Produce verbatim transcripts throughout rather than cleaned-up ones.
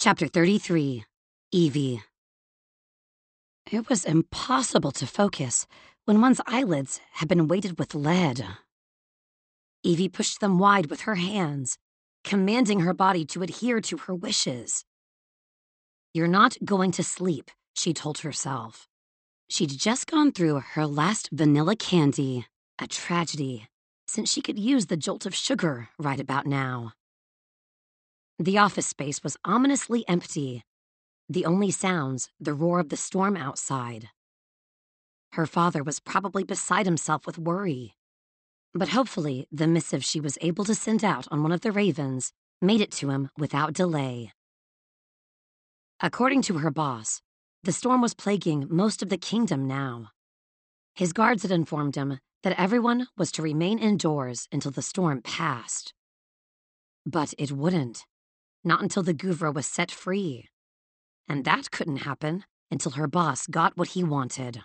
Chapter thirty-three. Evie. It was impossible to focus when one's eyelids had been weighted with lead. Evie pushed them wide with her hands, commanding her body to adhere to her wishes. "You're not going to sleep," she told herself. She'd just gone through her last vanilla candy, a tragedy, since she could use the jolt of sugar right about now. The office space was ominously empty, the only sounds the roar of the storm outside. Her father was probably beside himself with worry, but hopefully the missive she was able to send out on one of the ravens made it to him without delay. According to her boss, the storm was plaguing most of the kingdom now. His guards had informed him that everyone was to remain indoors until the storm passed. But it wouldn't. Not until the Guvra was set free. And that couldn't happen until her boss got what he wanted.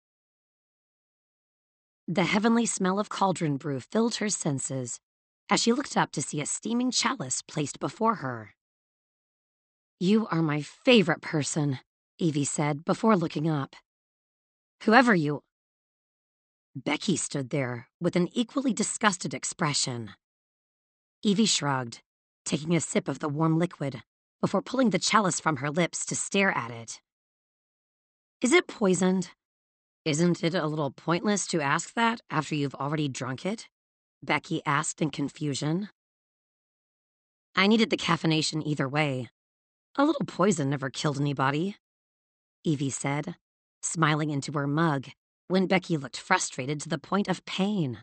The heavenly smell of cauldron brew filled her senses as she looked up to see a steaming chalice placed before her. "You are my favorite person," Evie said before looking up. "Whoever you..." Becky stood there with an equally disgusted expression. Evie shrugged, taking a sip of the warm liquid before pulling the chalice from her lips to stare at it. "Is it poisoned?" "Isn't it a little pointless to ask that after you've already drunk it?" Becky asked in confusion. "I needed the caffeination either way. A little poison never killed anybody," Evie said, smiling into her mug when Becky looked frustrated to the point of pain.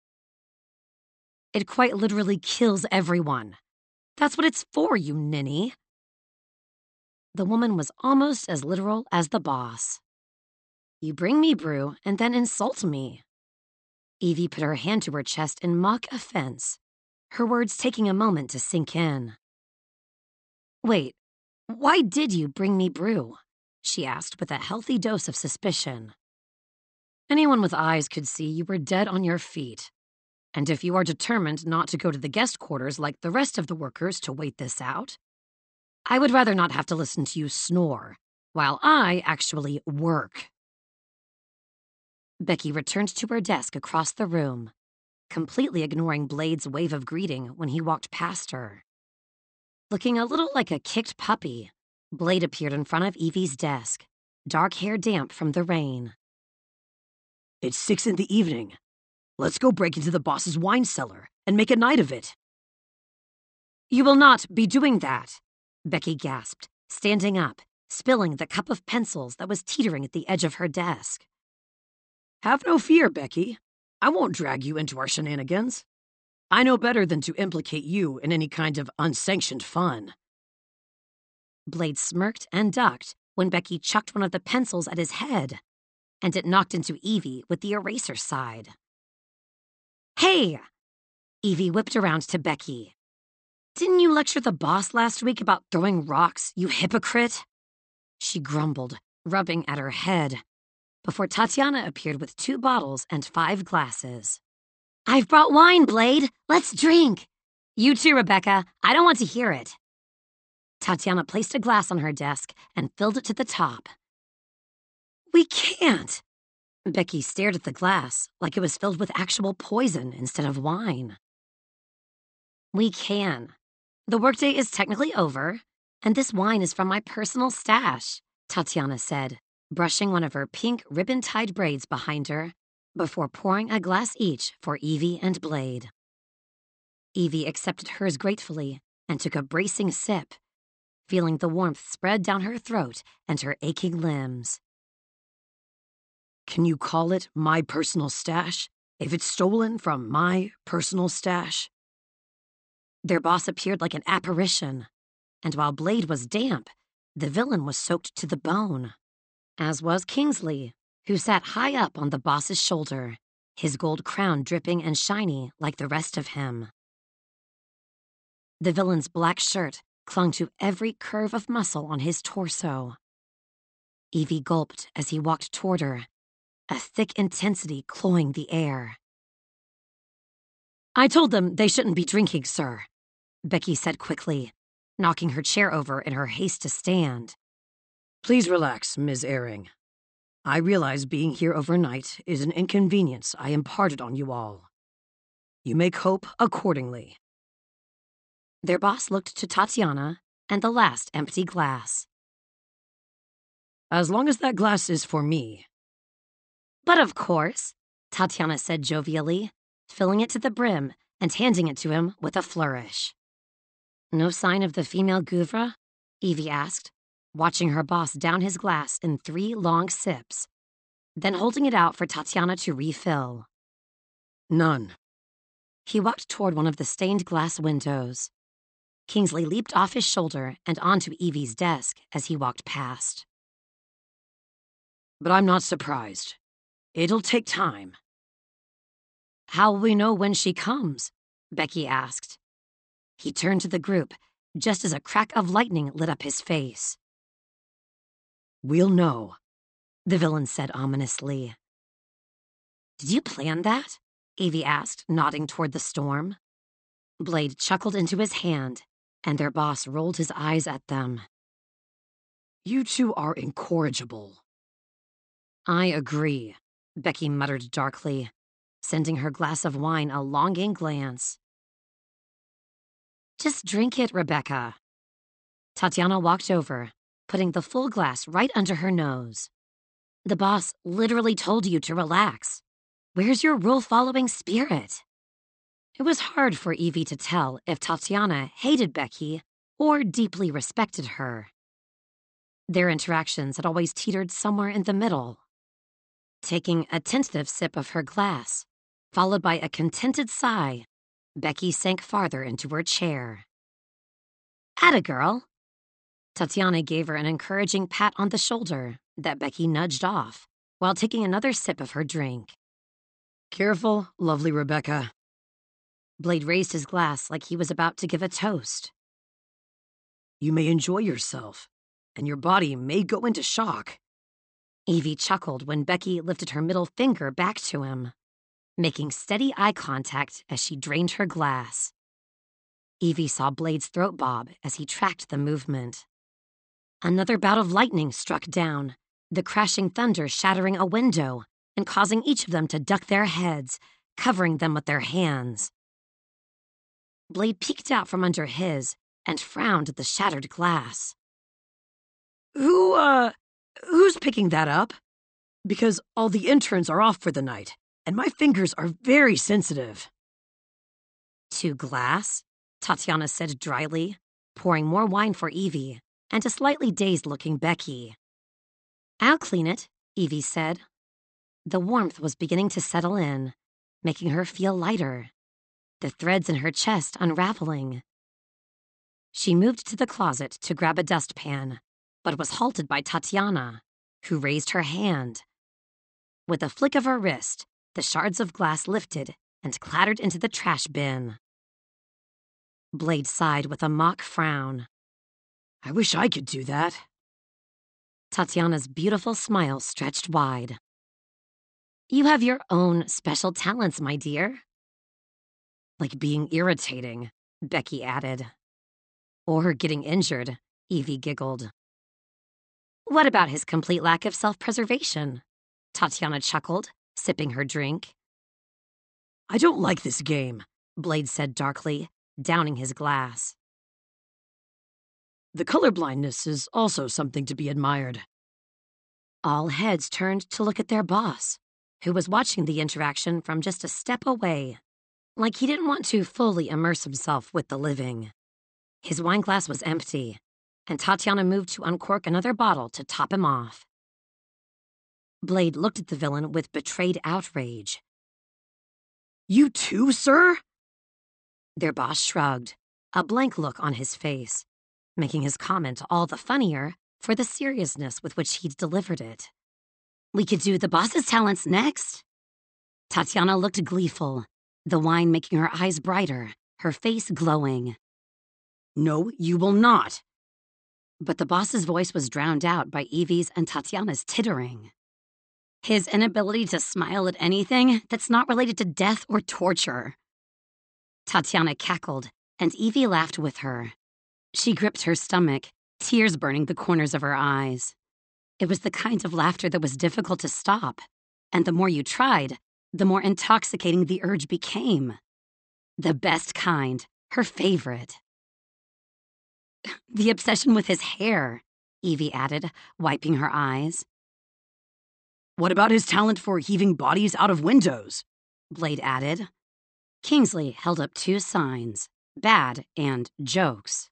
"It quite literally kills everyone. That's what it's for, you ninny." The woman was almost as literal as the boss. "You bring me brew and then insult me." Evie put her hand to her chest in mock offense, her words taking a moment to sink in. "Wait, why did you bring me brew?" she asked with a healthy dose of suspicion. "Anyone with eyes could see you were dead on your feet. And if you are determined not to go to the guest quarters like the rest of the workers to wait this out, I would rather not have to listen to you snore while I actually work." Becky returned to her desk across the room, completely ignoring Blade's wave of greeting when he walked past her. Looking a little like a kicked puppy, Blade appeared in front of Evie's desk, dark hair damp from the rain. "It's six in the evening. Let's go break into the boss's wine cellar and make a night of it." "You will not be doing that," Becky gasped, standing up, spilling the cup of pencils that was teetering at the edge of her desk. "Have no fear, Becky. I won't drag you into our shenanigans. I know better than to implicate you in any kind of unsanctioned fun." Blade smirked and ducked when Becky chucked one of the pencils at his head, and it knocked into Evie with the eraser side. "Hey!" Evie whipped around to Becky. "Didn't you lecture the boss last week about throwing rocks, you hypocrite?" She grumbled, rubbing at her head, before Tatiana appeared with two bottles and five glasses. "I've brought wine, Blade. Let's drink." "You too, Rebecca. I don't want to hear it." Tatiana placed a glass on her desk and filled it to the top. "We can't." Becky stared at the glass like it was filled with actual poison instead of wine. "We can. The workday is technically over, and this wine is from my personal stash," Tatiana said, brushing one of her pink ribbon-tied braids behind her before pouring a glass each for Evie and Blade. Evie accepted hers gratefully and took a bracing sip, feeling the warmth spread down her throat and her aching limbs. "Can you call it my personal stash if it's stolen from my personal stash?" Their boss appeared like an apparition, and while Blade was damp, the villain was soaked to the bone, as was Kingsley, who sat high up on the boss's shoulder, his gold crown dripping and shiny like the rest of him. The villain's black shirt clung to every curve of muscle on his torso. Evie gulped as he walked toward her, a thick intensity cloying the air. "I told them they shouldn't be drinking, sir," Becky said quickly, knocking her chair over in her haste to stand. Please relax, Miz Airing. I realize being here overnight is an inconvenience I imparted on you all. You may cope accordingly. Their boss looked to Tatiana and the last empty glass. As long as that glass is for me. But of course, Tatiana said jovially, filling it to the brim and handing it to him with a flourish. No sign of the female Guvra? Evie asked, watching her boss down his glass in three long sips, then holding it out for Tatiana to refill. None. He walked toward one of the stained glass windows. Kingsley leaped off his shoulder and onto Evie's desk as he walked past. But I'm not surprised. It'll take time. How will we know when she comes? Becky asked. He turned to the group just as a crack of lightning lit up his face. We'll know, the villain said ominously. Did you plan that? Evie asked, nodding toward the storm. Blade chuckled into his hand, and their boss rolled his eyes at them. You two are incorrigible. I agree, Becky muttered darkly, sending her glass of wine a longing glance. Just drink it, Rebecca. Tatiana walked over, putting the full glass right under her nose. The boss literally told you to relax. Where's your rule-following spirit? It was hard for Evie to tell if Tatiana hated Becky or deeply respected her. Their interactions had always teetered somewhere in the middle. Taking a tentative sip of her glass, followed by a contented sigh, Becky sank farther into her chair. Atta girl. Tatiana gave her an encouraging pat on the shoulder that Becky nudged off while taking another sip of her drink. Careful, lovely Rebecca. Blade raised his glass like he was about to give a toast. You may enjoy yourself, and your body may go into shock. Evie chuckled when Becky lifted her middle finger back to him, making steady eye contact as she drained her glass. Evie saw Blade's throat bob as he tracked the movement. Another bout of lightning struck down, the crashing thunder shattering a window and causing each of them to duck their heads, covering them with their hands. Blade peeked out from under his and frowned at the shattered glass. Who, uh, who's picking that up? Because all the interns are off for the night, and my fingers are very sensitive. To glass? Tatiana said dryly, pouring more wine for Evie and a slightly dazed-looking Becky. I'll clean it, Evie said. The warmth was beginning to settle in, making her feel lighter, the threads in her chest unraveling. She moved to the closet to grab a dustpan, but was halted by Tatiana, who raised her hand. With a flick of her wrist, the shards of glass lifted and clattered into the trash bin. Blade sighed with a mock frown. I wish I could do that. Tatiana's beautiful smile stretched wide. You have your own special talents, my dear. Like being irritating, Becky added. Or getting injured, Evie giggled. What about his complete lack of self-preservation? Tatiana chuckled, sipping her drink. I don't like this game, Blade said darkly, downing his glass. The colorblindness is also something to be admired. All heads turned to look at their boss, who was watching the interaction from just a step away, like he didn't want to fully immerse himself with the living. His wine glass was empty, and Tatiana moved to uncork another bottle to top him off. Blade looked at the villain with betrayed outrage. You too, sir? Their boss shrugged, a blank look on his face, making his comment all the funnier for the seriousness with which he'd delivered it. We could do the boss's talents next. Tatiana looked gleeful, the wine making her eyes brighter, her face glowing. No, you will not. But the boss's voice was drowned out by Evie's and Tatiana's tittering. His inability to smile at anything that's not related to death or torture. Tatiana cackled, and Evie laughed with her. She gripped her stomach, tears burning the corners of her eyes. It was the kind of laughter that was difficult to stop, and the more you tried, the more intoxicating the urge became. The best kind, her favorite. The obsession with his hair, Evie added, wiping her eyes. What about his talent for heaving bodies out of windows? Blade added. Kingsley held up two signs, bad and jokes.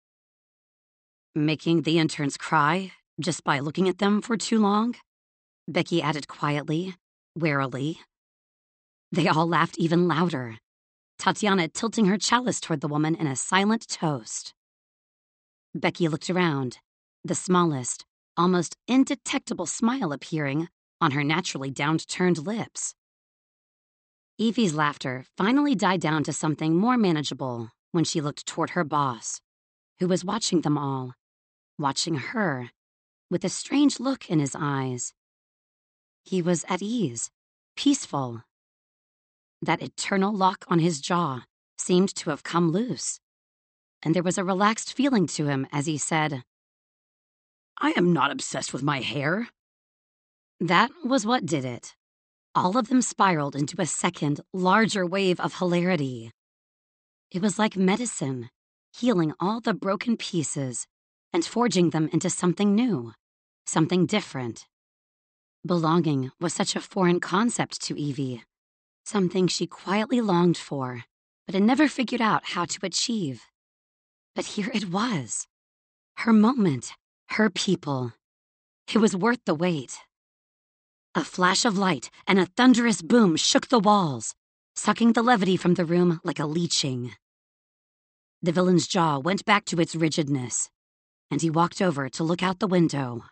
Making the interns cry just by looking at them for too long? Becky added quietly, warily. They all laughed even louder, Tatiana tilting her chalice toward the woman in a silent toast. Becky looked around, the smallest, almost indetectable smile appearing on her naturally down-turned lips. Evie's laughter finally died down to something more manageable when she looked toward her boss, who was watching them all, watching her, with a strange look in his eyes. He was at ease, peaceful. That eternal lock on his jaw seemed to have come loose, and there was a relaxed feeling to him as he said, I am not obsessed with my hair. That was what did it. All of them spiraled into a second, larger wave of hilarity. It was like medicine, healing all the broken pieces and forging them into something new, something different. Belonging was such a foreign concept to Evie, something she quietly longed for, but had never figured out how to achieve. But here it was. Her moment, her people. It was worth the wait. A flash of light and a thunderous boom shook the walls, sucking the levity from the room like a leeching. The villain's jaw went back to its rigidness, and he walked over to look out the window.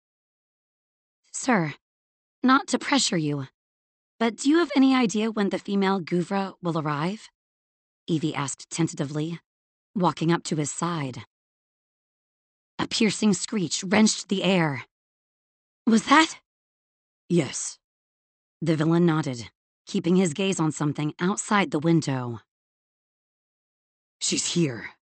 Sir, not to pressure you, but do you have any idea when the female Guvra will arrive? Evie asked tentatively, walking up to his side. A piercing screech wrenched the air. Was that? Yes. The villain nodded, keeping his gaze on something outside the window. She's here.